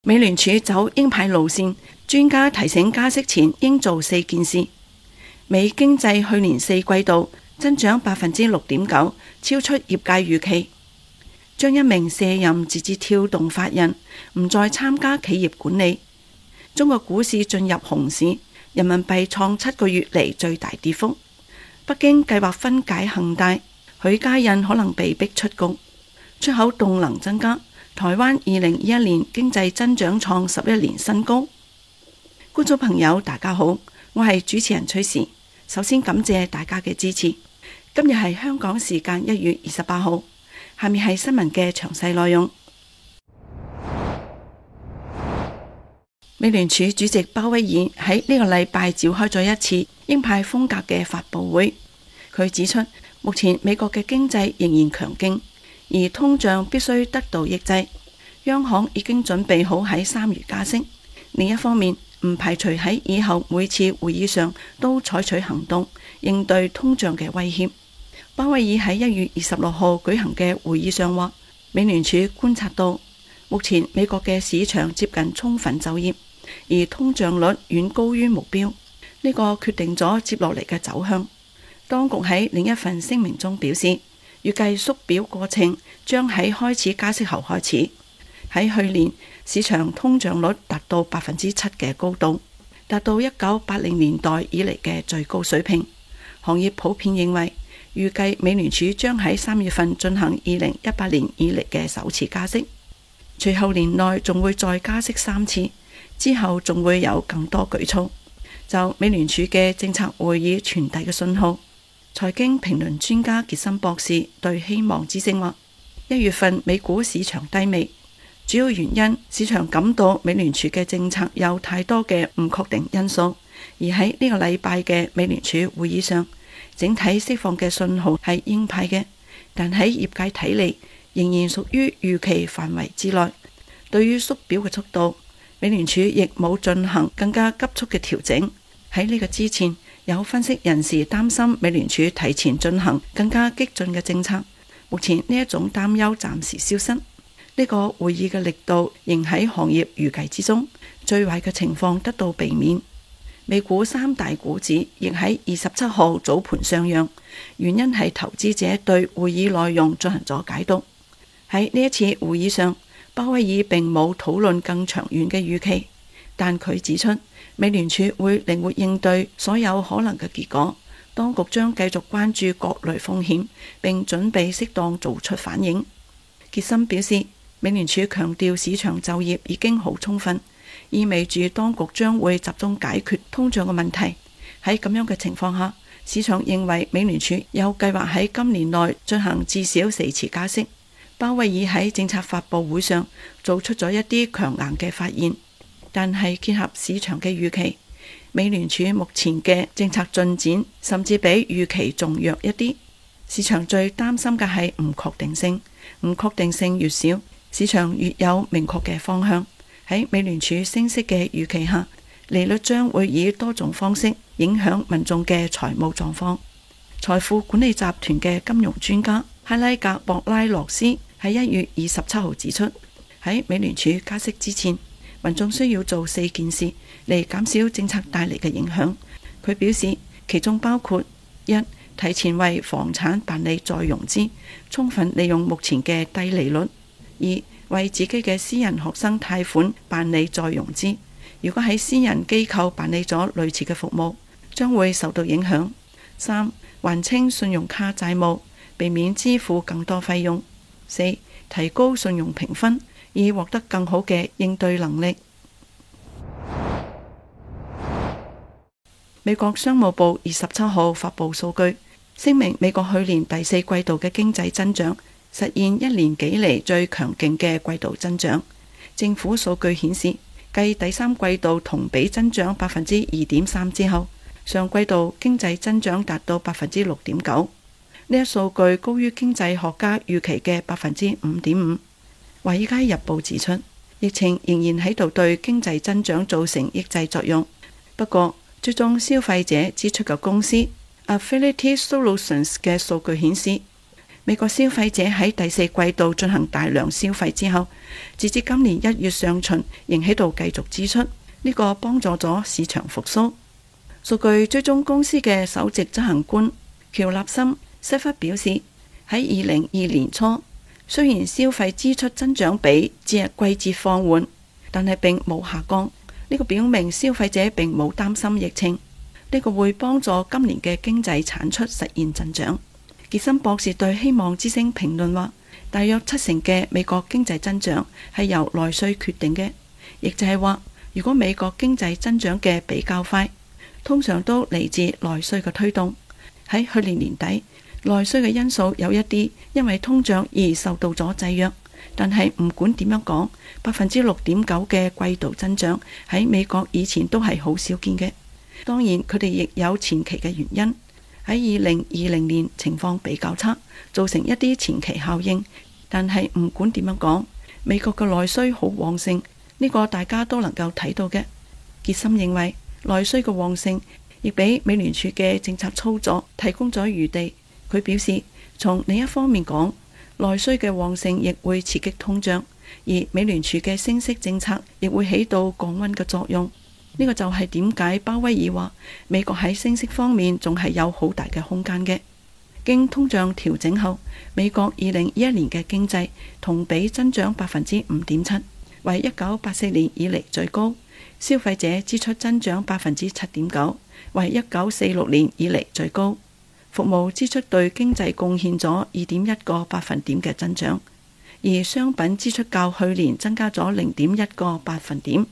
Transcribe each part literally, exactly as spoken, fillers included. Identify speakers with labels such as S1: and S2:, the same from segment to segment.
S1: 美聯儲走鷹派路線，專家提醒加息前應做四件事。美經濟去年四季度增長百分之六點九，超出業界預期。將一名卸任字節跳動法人唔再參加企業管理。中國股市進入熊市，人民幣創七個月嚟最大跌幅。北京計劃分解恒大，許家印可能被逼出局。出口動能增加，台灣二零二一年經濟增長創十一年新高。觀眾朋友大家好，我係主持人崔時，首先感謝大家嘅支持。今日係香港時間一月二十八號，下面係新聞嘅詳細內容。美聯儲主席鮑威爾喺呢個禮拜召開咗一次鷹派風格嘅發佈會，佢指出目前美國嘅經濟仍然強勁，而通脹必須得到抑制。央行已經準備好喺三月加息，另一方面唔排除喺以後每次會議上都採取行動應對通脹嘅威脅。鮑威爾喺一月二十六號舉行嘅會議上話，美聯儲觀察到目前美國嘅市場接近充分就業，而通脹率遠高於目標，呢個決定咗接落嚟嘅走向。當局喺另一份聲明中表示，預計縮表過程將喺開始加息後開始。喺去年，市場通脹率達到百分之七嘅高度，達到一九八零年代以嚟嘅最高水平。行業普遍認為，預計美聯儲將喺三月份進行二零一八年以嚟嘅首次加息，隨後年內仲會再加息三次，之後仲會有更多舉措。就美聯儲嘅政策會議傳遞嘅信號，財經評論專家傑森博士對希望之聲話：一月份美股市場低迷，主要原因市場感到美聯儲嘅政策有太多嘅唔確定因素，而喺呢個禮拜嘅美聯儲會議上，整體釋放嘅信號係鷹派嘅，但喺業界睇嚟仍然屬於預期範圍之內。對於縮表嘅速度，美聯儲亦冇進行更加急速嘅調整。喺呢個之前，有分析人士擔心美聯儲提前進行更加激進嘅政策。目前呢一種擔憂暫時消失，呢個會議嘅力度仍喺行業預計之中，最壞嘅情況得到避免。美股三大股指亦喺二十七號早盤上揚，原因係投資者對會議內容進行咗解讀。喺呢一次會議上，鮑威爾並冇討論更長遠嘅預期，但佢指出美聯儲會靈活應對所有可能嘅結果，當局將繼續關注各類風險，並準備適當做出反應。傑森表示，美聯儲強調市場就業已經好充分，意味住當局將會集中解決通脹嘅問題。喺咁樣嘅情況下，市場認為美聯儲有計劃喺今年內進行至少四次加息。鮑威爾喺政策發佈會上做出咗一啲強硬嘅發言，但係結合市場嘅預期，美聯儲目前嘅政策進展甚至比預期仲弱一啲。市場最擔心嘅係唔確定性，唔確定性越少，市場越有明確嘅方向。喺美聯儲升息嘅預期下，利率將會以多種方式影響民眾嘅財務狀況。財富管理集團嘅金融專家哈拉格博拉洛斯喺一月二十七號指出，喺美聯儲加息之前，民眾需要做四件事嚟減少政策帶嚟嘅影響。佢表示，其中包括一、提前為房產辦理再融資，充分利用目前嘅低利率；二、為自己嘅私人學生貸款辦理再融資，如果喺私人機構辦理咗類似嘅服務，將會受到影響；三、還清信用卡債務，避免支付更多費用；四、提高信用評分，以獲得更好嘅應對能力。美國商務部二十七號發布數據，聲明美國去年第四季度嘅經濟增長實現一年幾嚟最強勁嘅季度增長。政府數據顯示，繼第三季度同比增長百分之二點三之後，上季度經濟增長達到百分之六點九。呢一數據高於經濟學家預期嘅百分之五點五。華爾街日報指出，疫情仍然喺度對經濟增長造成抑制作用。不過，追蹤消費者支出嘅公司 Affinity Solutions 嘅數據顯示， 美國消費者喺第四季度進行大量消費之後，截至今年一月上旬仍喺度繼續支出，呢個幫助咗市場復甦。數據追蹤公司嘅首席執行官喬納森西弗表示，喺二零二年初，雖然消費支出增長比節日季節放緩，但係並冇下降。呢個表明消費者並冇擔心疫情，呢個會幫助今年嘅經濟產出實現增長。傑森博士對希望之聲評論話，大約七成嘅美國經濟增長係由內需決定嘅，亦就係話，如果美國經濟增長嘅比較快，通常都嚟自內需嘅推動。喺去年年底，內需嘅因素有一啲因為通脹而受到咗制約，但係唔管點樣講，百分之六點九嘅季度增長喺美國以前都係好少見嘅。當然佢哋亦有前期嘅原因，喺二零二零年情況比較差，造成一啲前期效應。但係唔管點樣講，美國嘅內需好旺盛，呢個大家都能夠睇到嘅。傑森認為內需嘅旺盛亦俾美聯儲嘅政策操作提供咗餘地。佢表示，從另一方面講，內需嘅旺盛亦會刺激通脹，而美聯儲嘅升息政策亦會起到降溫嘅作用。呢個就係點解鮑威爾話美國喺升息方面仲係有好大嘅空間嘅。經通脹調整後，美國二零二一年嘅經濟同比增長百分之五點七，為一九八四年以嚟最高。消費者支出增長百分之七點九，為一九四六年以嚟最高。服務支出對經濟貢獻咗二點一個百分點嘅增長，而商品支出較去年增加咗零點一個百分點。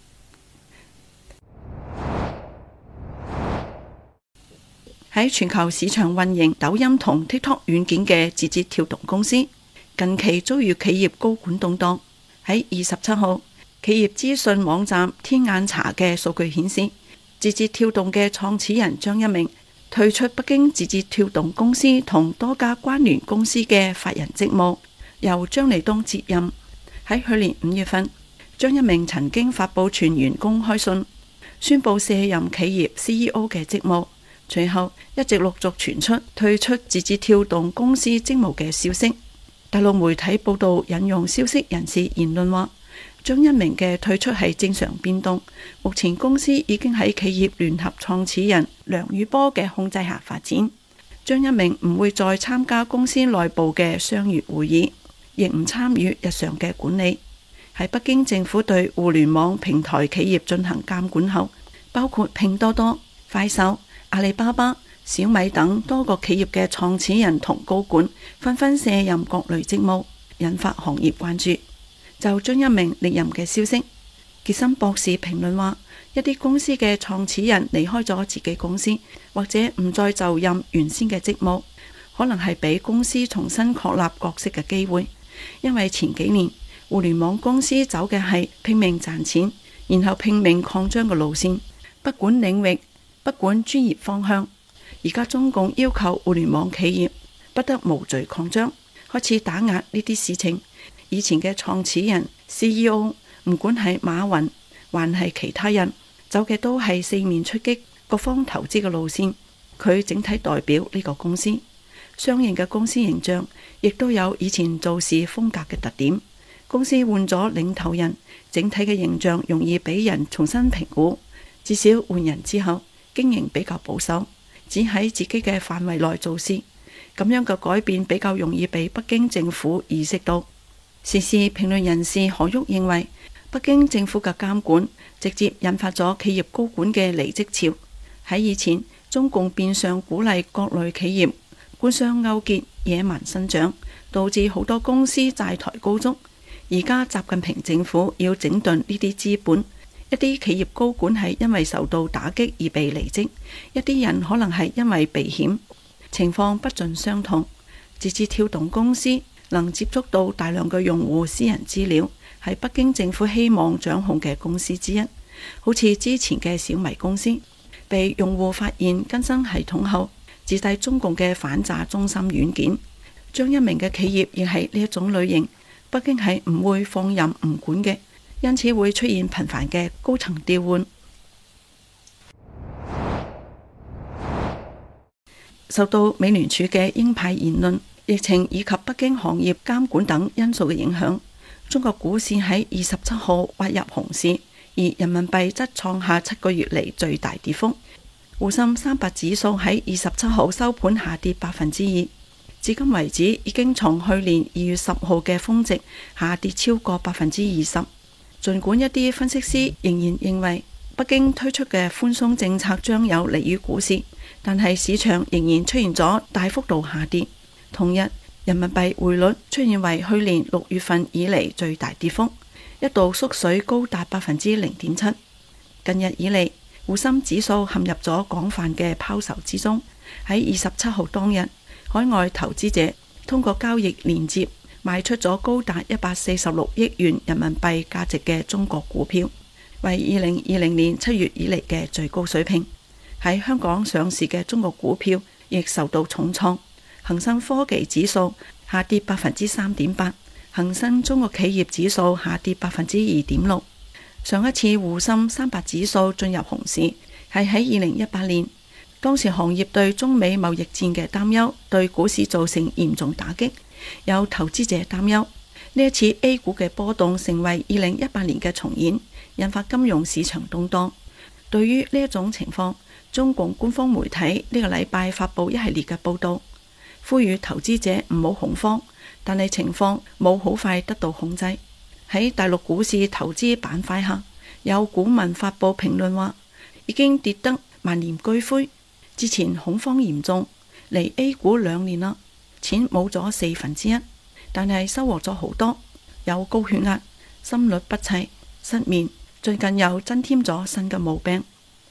S1: 喺全球市場運營抖音同 TikTok 軟件嘅字節跳動公司，近期遭遇企業高管動盪。喺二十七號，企業資訊網站天眼查嘅數據顯示，字節跳動嘅創始人張一鳴退出北京字節跳動公司同多家關聯公司嘅法人職務，由張利東接任。喺去年五月份，張一鳴曾經發佈全員公開信，宣布卸任企業 C E O 嘅職務。隨後一直陸續傳出退出字節跳動公司職務嘅消息。大陸媒體報道引用消息人士言論話，張一鳴嘅退出係正常變動，目前公司已經喺企業聯合創始人梁宇波嘅控制下發展。張一鳴唔會再參加公司內部嘅商業會議，亦唔參與日常嘅管理。喺北京政府對互聯網平台企業進行監管後，包括拼多多、快手、阿里巴巴、小米等多個企業嘅創始人同高管紛紛卸任各類職務，引發行業關注。就張一鳴離任嘅消息，傑森博士評論話，一啲公司嘅創始人離開咗自己公司，或者唔再就任原先嘅職務，可能係俾公司重新確立角色嘅機會。因為前幾年互聯網公司走嘅係拼命賺錢，然後拼命擴張嘅路線，不管領域，不管專業方向。而家中共要求互聯網企業不得無序擴張，開始打壓呢啲事情。以前嘅創始人 C E O 唔管係馬雲還係其他人，走嘅都係四面出擊、各方投資嘅路線。佢整體代表呢個公司，相應嘅公司形象亦都有以前做事風格嘅特點。公司換咗領頭人，整體嘅形象容易俾人重新評估。至少換人之後，經營比較保守，只喺自己嘅範圍內做事。咁樣嘅改變比較容易被北京政府意識到。時事評論人士何旭認為，北京政府嘅監管直接引發咗企業高管嘅離職潮。喺以前，中共變相鼓勵各類企業官商勾結、野蠻生長，導致好多公司債台高築。而家習近平政府要整頓呢啲資本，一啲企業高管係因為受到打擊而被離職，一啲人可能係因為避險，情況不盡相同。字節跳動公司能接觸到大量嘅用戶私人資料，係北京政府希望掌控嘅公司之一。好似之前嘅小米公司，被用戶發現更新系統後，自帶中共嘅反詐中心軟件。張一鳴嘅企業亦係呢一種類型，北京係唔會放任唔管嘅，因此會出現頻繁嘅高層調換。受到美聯儲嘅鷹派言論疫情以及北京行業監管等因素嘅影響，中國股市喺二十七號滑入熊市，而人民幣則創下七個月嚟最大跌幅。滬深三百指數喺二十七號收盤下跌百分之二，至今為止已經從去年二月十號嘅峰值下跌超過百分之二十。儘管一啲分析師仍然認為北京推出嘅寬鬆政策將有利於股市，但係市場仍然出現咗大幅度下跌。同日，人民幣匯率出現為去年六月份以嚟最大跌幅，一度縮水高達百分之零點七。近日以嚟，滬深指數陷入咗廣泛嘅拋售之中。喺二十七號當日，海外投資者通過交易連接賣出咗高達一百四十六億元人民幣價值嘅中國股票，為二零二零年七月以嚟嘅最高水平。喺香港上市嘅中國股票亦受到重創，恒生科技指數下跌百分之三點八，恒生中國企業指數下跌百分之二點六。上一次滬深三百指數進入熊市係喺二零一八年，當時行業對中美貿易戰嘅擔憂對股市造成嚴重打擊，有投資者擔憂呢一次 A 股嘅波動成為二零一八年嘅重演，引發金融市場動盪。對於呢一種情況，中共官方媒體呢個禮拜發佈一系列嘅報道，呼籲投資者唔好恐慌，但係情況冇好快得到控制。喺大陸股市投資板塊下，有股民發佈評論話，已經跌得萬念俱灰。之前恐慌嚴重，離 A 股兩年啦，錢冇咗四分之一，但係收穫咗好多。有高血壓、心律不齊、失眠，最近又增添咗新嘅毛病。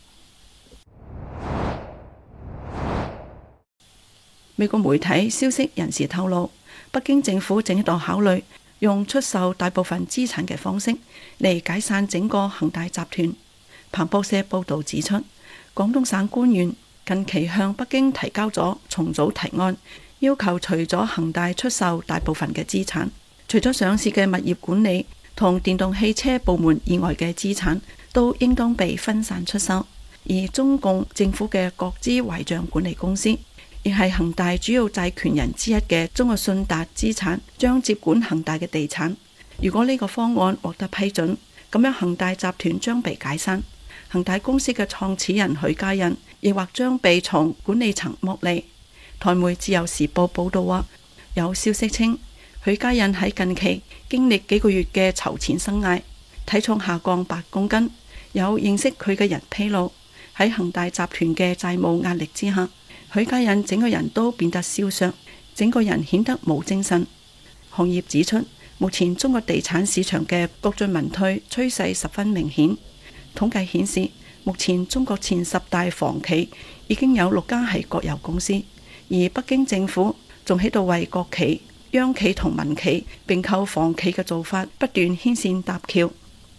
S1: 美國媒體消息人士透露，北京政府正喺度考慮用出售大部分資產嘅方式嚟解散整個恒大集團。彭博社報道指出，廣東省官員近期向北京提交咗重組提案，要求除咗恒大出售大部分嘅資產，除咗上市嘅物業管理同電動汽車部門以外嘅資產，都應當被分散出售。而中共政府嘅國資壞賬管理公司，亦係恒大主要債權人之一嘅中國信達資產，將接管恒大嘅地產。如果呢個方案獲得批准，咁樣恒大集團將被解散，恒大公司嘅創始人許家印亦或將被從管理層剝離。台媒自由時報報道話，有消息稱許家印喺近期經歷幾個月嘅籌錢生涯，體重下降八公斤。有認識佢嘅人披露，喺恒大集團嘅債務壓力之下，許家印整個人都變得消瘦，整個人顯得冇精神。行業指出，目前中國地產市場嘅國進民退趨勢十分明顯。統計顯示，目前中國前十大房企已經有六家係國有公司，而北京政府仲喺度為國企、央企同民企併購房企嘅做法不斷牽線搭橋。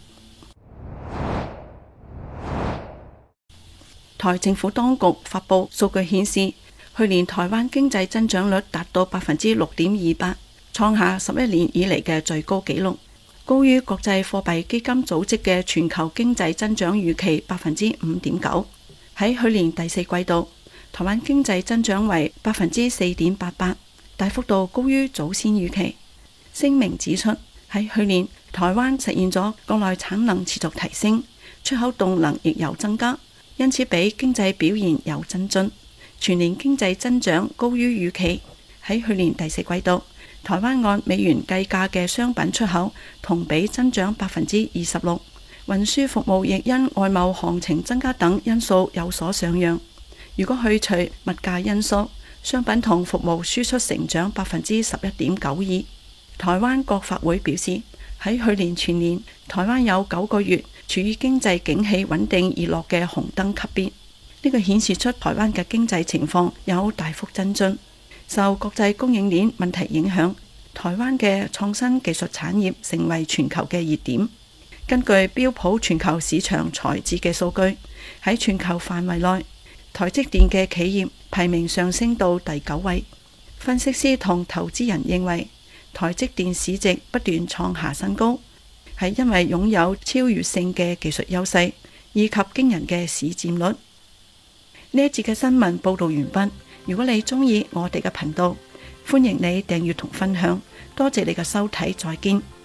S1: 台政府當局發佈數據顯示，去年台灣經濟增長率達到百分之六點二八，創下十一年以嚟嘅最高紀錄，高於國際貨幣基金組織嘅全球經濟增長預期百分之五點九。喺去年第四季度，台灣經濟增長為百分之四點八八，大幅度高於早先預期。聲明指出，喺去年台灣實現咗國內產能持續提升，出口動能亦有增加，因此比經濟表現有增進，全年經濟增長高於預期。喺去年第四季度，台灣按美元計價嘅商品出口同比增長百分之二十六，運輸服務亦因外貿行情增加等因素有所上揚。如果去除物價因素，商品同服務輸出成長百分之十一點九二。台灣國發會表示，喺去年全年，台灣有九個月處於經濟景氣穩定而落嘅紅燈級別。呢個顯示出台灣嘅經濟情況有大幅增進。受國際供應鏈問題影響，台灣嘅創新技術產業成為全球嘅熱點。根據標普全球市場財智嘅數據，喺全球範圍內，台積電嘅企業排名上升到第九位。分析師同投資人認為，台積電市值不斷創下新高，係因為擁有超越性嘅技術優勢以及驚人嘅市佔率。呢一節嘅新聞報道完畢。如果你鍾意我哋嘅頻道， 歡迎你訂閱同分享，多謝你嘅收睇，再見。